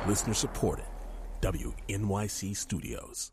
Listener supported. WNYC Studios.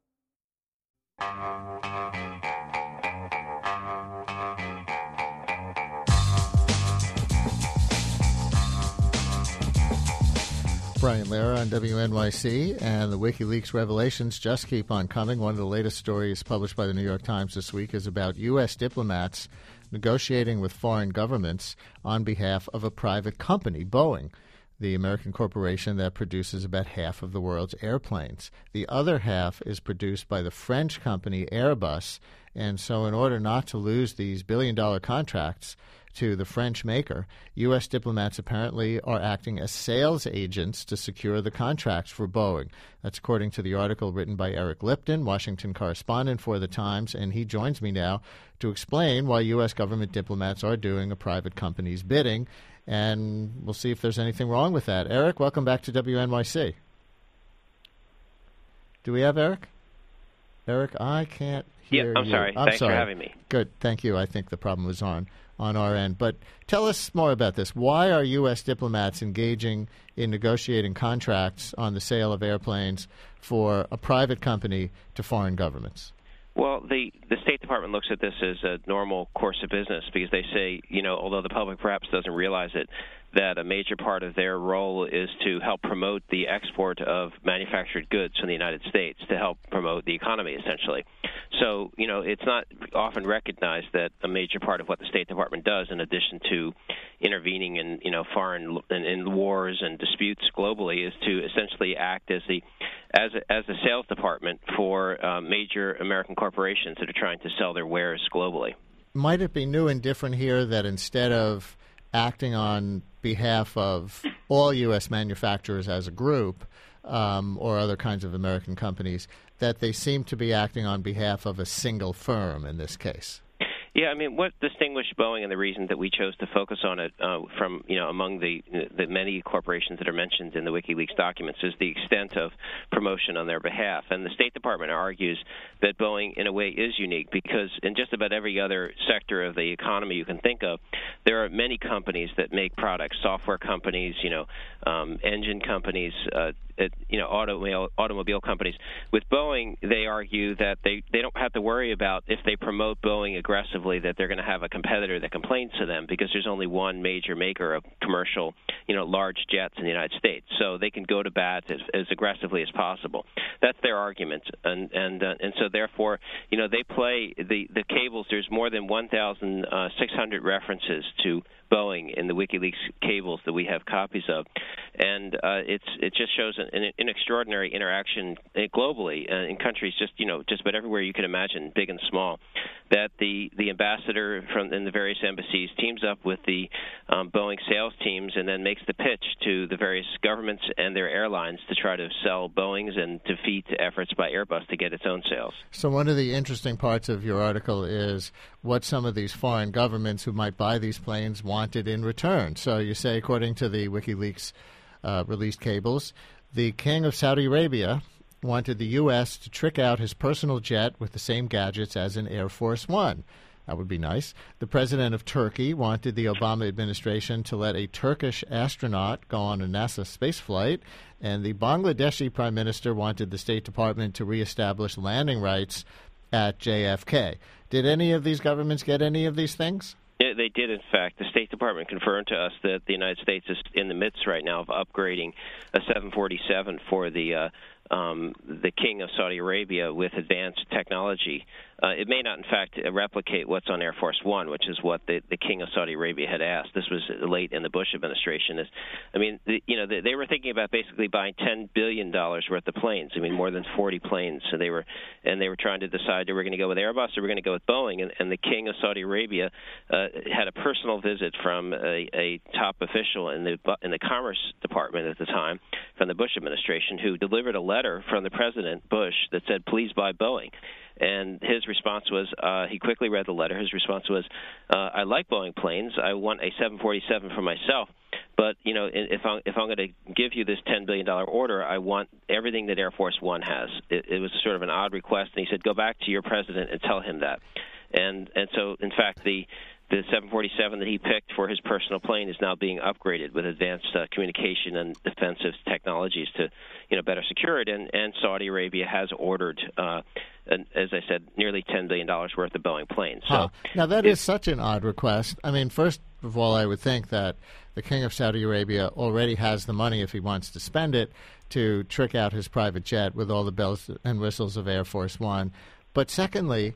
Brian Lehrer on WNYC, and the WikiLeaks revelations just keep on coming. One of the latest stories published by the New York Times this week is about U.S. diplomats negotiating with foreign governments on behalf of a private company, Boeing, the American corporation that produces about half of the world's airplanes. The other half is produced by the French company Airbus, and so in order not to lose these billion-dollar contracts to the French maker, U.S. diplomats apparently are acting as sales agents to secure the contracts for Boeing. That's according to the article written by Eric Lipton, Washington correspondent for The Times, and he joins me now to explain why U.S. government diplomats are doing a private company's bidding, and we'll see if there's anything wrong with that. Eric, welcome back to WNYC. Do we have Eric? Eric, I can't hear you. I'm sorry. Thanks for having me. Good. Thank you. I think the problem was on our end. But tell us more about this. Why are U.S. diplomats engaging in negotiating contracts on the sale of airplanes for a private company to foreign governments? Well, the State Department looks at this as a normal course of business because they say, although the public perhaps doesn't realize it, that a major part of their role is to help promote the export of manufactured goods from the United States, to help promote the economy, essentially. So, it's not often recognized that a major part of what the State Department does, in addition to intervening in, foreign in wars and disputes globally, is to essentially act as the sales department for major American corporations that are trying to sell their wares globally. Might it be new and different here that instead of acting on behalf of all U.S. manufacturers as a group or other kinds of American companies, that they seem to be acting on behalf of a single firm in this case? Yeah, what distinguished Boeing, and the reason that we chose to focus on it from, among the many corporations that are mentioned in the WikiLeaks documents, is the extent of promotion on their behalf. And the State Department argues that Boeing, in a way, is unique because in just about every other sector of the economy you can think of, there are many companies that make products, software companies, engine companies, automobile companies. With Boeing, they argue that they don't have to worry about if they promote Boeing aggressively that they're going to have a competitor that complains to them because there's only one major maker of commercial, large jets in the United States. So they can go to bat as aggressively as possible. That's their argument. And so therefore, they play the cables. There's more than 1,600 references to Boeing in the WikiLeaks cables that we have copies of, and it just shows an extraordinary interaction globally in countries just about everywhere you can imagine, big and small, that the ambassador in the various embassies teams up with the Boeing sales teams and then makes the pitch to the various governments and their airlines to try to sell Boeings and defeat efforts by Airbus to get its own sales. So one of the interesting parts of your article is what some of these foreign governments who might buy these planes wanted in return. So you say, according to the WikiLeaks released cables, the King of Saudi Arabia wanted the U.S. to trick out his personal jet with the same gadgets as an Air Force One. That would be nice. The president of Turkey wanted the Obama administration to let a Turkish astronaut go on a NASA space flight, and the Bangladeshi prime minister wanted the State Department to reestablish landing rights at JFK. Did any of these governments get any of these things? Yeah, they did, in fact. The State Department confirmed to us that the United States is in the midst right now of upgrading a 747 for the King of Saudi Arabia with advanced technology. It may not, in fact, replicate what's on Air Force One, which is what the King of Saudi Arabia had asked. This was late in the Bush administration. They were thinking about basically buying $10 billion worth of planes. More than 40 planes. So they were trying to decide, we're going to go with Airbus or we're going to go with Boeing. And the King of Saudi Arabia had a personal visit from a top official in the Commerce Department at the time, from the Bush administration, who delivered a letter from the President Bush that said, "Please buy Boeing." And his response was, he quickly read the letter. His response was, I like Boeing planes. I want a 747 for myself. But, if I'm going to give you this $10 billion order, I want everything that Air Force One has. It was sort of an odd request. And he said, go back to your president and tell him that. And so, in fact, the the 747 that he picked for his personal plane is now being upgraded with advanced communication and defensive technologies to, better secure it. And Saudi Arabia has ordered, as I said, nearly $10 billion worth of Boeing planes. So now that is such an odd request. I mean, first of all, I would think that the King of Saudi Arabia already has the money, if he wants to spend it, to trick out his private jet with all the bells and whistles of Air Force One. But secondly,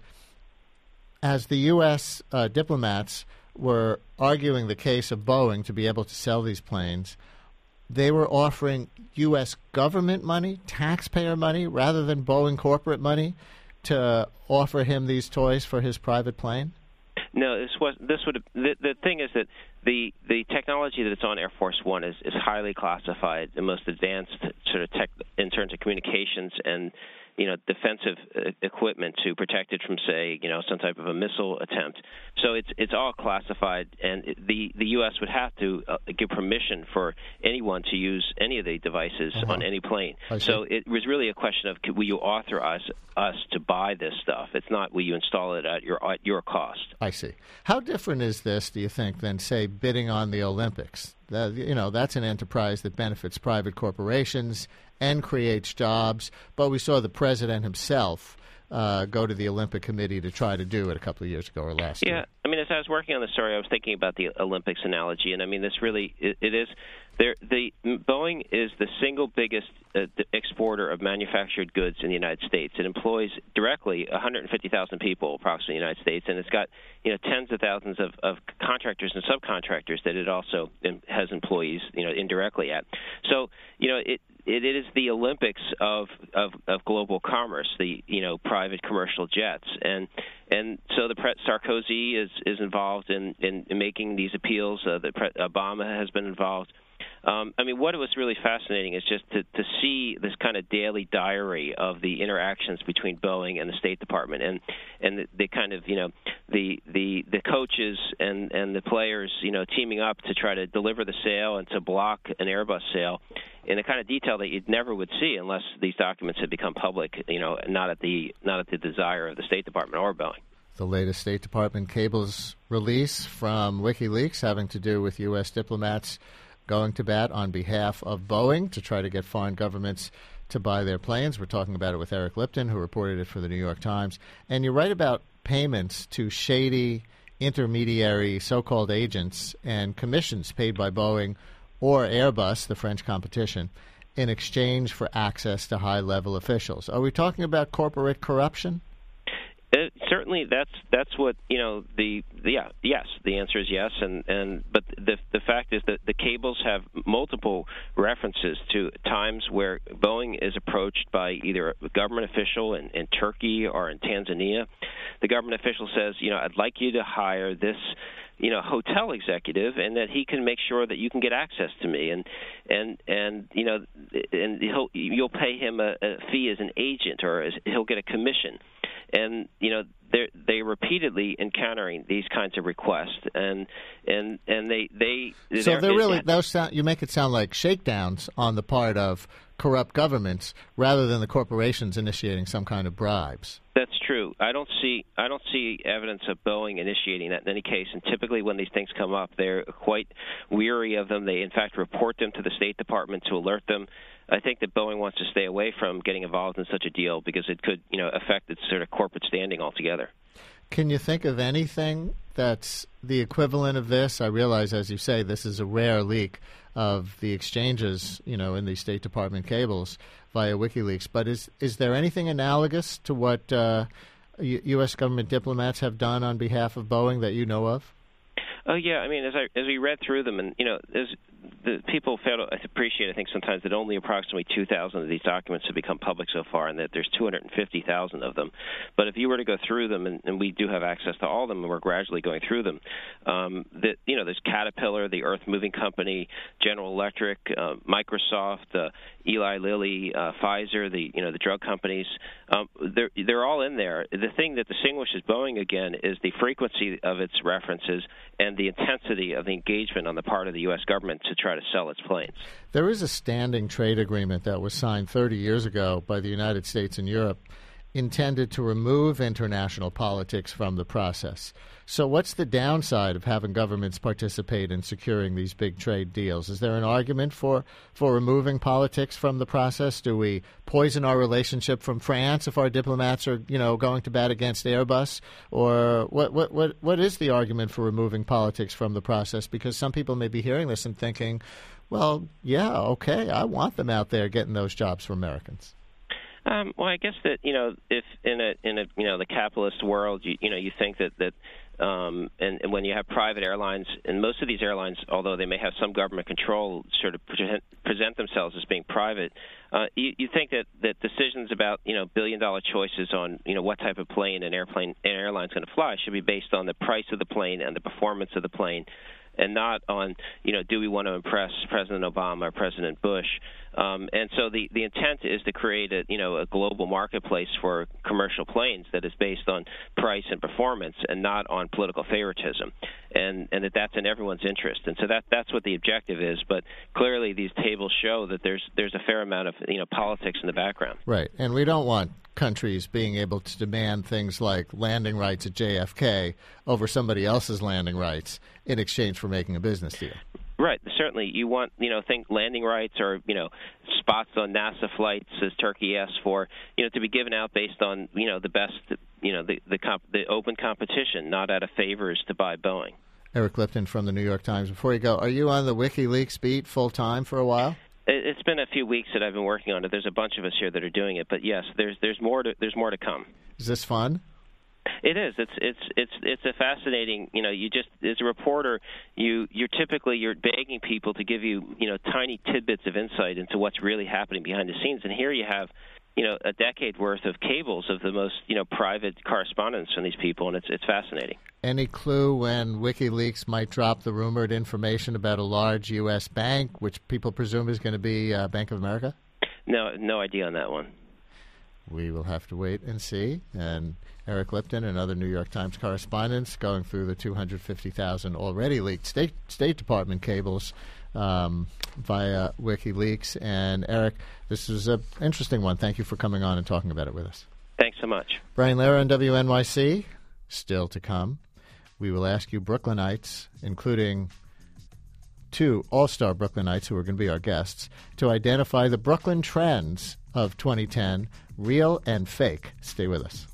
as the U.S. Diplomats were arguing the case of Boeing to be able to sell these planes, they were offering U.S. government money, taxpayer money, rather than Boeing corporate money to offer him these toys for his private plane? No, the thing is that the technology that's on Air Force One is highly classified, the most advanced sort of tech in terms of communications and defensive equipment to protect it from, say, some type of a missile attempt. So it's all classified, and the U.S. would have to give permission for anyone to use any of the devices on any plane. So it was really a question of, will you authorize us to buy this stuff? It's not, will you install it at your cost? I see. How different is this, do you think, than, say, bidding on the Olympics? That's an enterprise that benefits private corporations and creates jobs. But we saw the president himself go to the Olympic Committee to try to do it a couple of years ago or last year. Yeah, I mean, as I was working on the story, I was thinking about the Olympics analogy, and I mean, this really it is. Boeing is the single biggest exporter of manufactured goods in the United States. It employs directly 150,000 people, approximately, in the United States, and it's got tens of thousands of contractors and subcontractors that it also has employees indirectly at. So it is the Olympics of global commerce, the private commercial jets, and so Sarkozy is involved in making these appeals. Obama has been involved. I mean, what was really fascinating is just to see this kind of daily diary of the interactions between Boeing and the State Department, and the kind of the coaches and the players teaming up to try to deliver the sale and to block an Airbus sale in the kind of detail that you never would see unless these documents had become public. Not at the desire of the State Department or Boeing. The latest State Department cables release from WikiLeaks having to do with U.S. diplomats going to bat on behalf of Boeing to try to get foreign governments to buy their planes. We're talking about it with Eric Lipton, who reported it for the New York Times. And you write about payments to shady intermediary so-called agents and commissions paid by Boeing or Airbus, the French competition, in exchange for access to high-level officials. Are we talking about corporate corruption? Certainly, that's what yes. The answer is yes, but the fact is that the cables have multiple references to times where Boeing is approached by either a government official in Turkey or in Tanzania. The government official says, I'd like you to hire this hotel executive, and that he can make sure that you can get access to me, and you'll pay him a fee as an agent, or he'll get a commission. And they repeatedly encountering these kinds of requests, and they so they're really you make it sound like shakedowns on the part of corrupt governments rather than the corporations initiating some kind of bribes. That's true. I don't see evidence of Boeing initiating that in any case. And typically, when these things come up, they're quite weary of them. They, in fact, report them to the State Department to alert them. I think that Boeing wants to stay away from getting involved in such a deal because it could, affect its sort of corporate standing altogether. Can you think of anything that's the equivalent of this? I realize, as you say, this is a rare leak of the exchanges, in the State Department cables via WikiLeaks. But is there anything analogous to what U.S. government diplomats have done on behalf of Boeing that you know of? Oh yeah, I mean, as we read through them, and the people fail to appreciate, I think, sometimes that only approximately 2,000 of these documents have become public so far, and that there's 250,000 of them. But if you were to go through them, and we do have access to all of them, and we're gradually going through them, there's Caterpillar, the Earth Moving Company, General Electric, Microsoft, Eli Lilly, Pfizer, the drug companies. They're all in there. The thing that distinguishes Boeing again is the frequency of its references and the intensity of the engagement on the part of the U.S. government to try to sell its planes. There is a standing trade agreement that was signed 30 years ago by the United States and Europe intended to remove international politics from the process. So what's the downside of having governments participate in securing these big trade deals? Is there an argument for removing politics from the process? Do we poison our relationship from France if our diplomats are, going to bat against Airbus? Or what is the argument for removing politics from the process? Because some people may be hearing this and thinking, well, yeah, okay, I want them out there getting those jobs for Americans. Well, I guess that if in the capitalist world, you think that and when you have private airlines, and most of these airlines, although they may have some government control, sort of present themselves as being private, you think that decisions about billion-dollar choices on what type of plane an airline's going to fly should be based on the price of the plane and the performance of the plane, and not on, do we want to impress President Obama or President Bush? And so the intent is to create a global marketplace for commercial planes that is based on price and performance and not on political favoritism, and that's in everyone's interest. And so that's what the objective is. But clearly, these tables show that there's a fair amount of politics in the background. Right, and we don't want countries being able to demand things like landing rights at JFK over somebody else's landing rights in exchange for making a business deal. Right. Certainly, you want think landing rights or spots on NASA flights, as Turkey asks for, to be given out based on the best, the open competition, not out of favors to buy Boeing. Eric Lipton from the New York Times. Before you go, are you on the WikiLeaks beat full time for a while? It's been a few weeks that I've been working on it. There's a bunch of us here that are doing it, but yes, there's more to come. Is this fun? It is. It's a fascinating. You just as a reporter, you're begging people to give you tiny tidbits of insight into what's really happening behind the scenes, and here you have a decade worth of cables of the most private correspondence from these people, and it's fascinating. Any clue when WikiLeaks might drop the rumored information about a large U.S. bank, which people presume is going to be Bank of America? No idea on that one. We will have to wait and see. And Eric Lipton and other New York Times correspondents going through the 250,000 already leaked State Department cables via WikiLeaks. And Eric, this was an interesting one. Thank you for coming on and talking about it with us. Thanks so much. Brian Lehrer on WNYC. Still to come. We will ask you Brooklynites, including two all-star Brooklynites who are going to be our guests, to identify the Brooklyn trends of 2010, real and fake. Stay with us.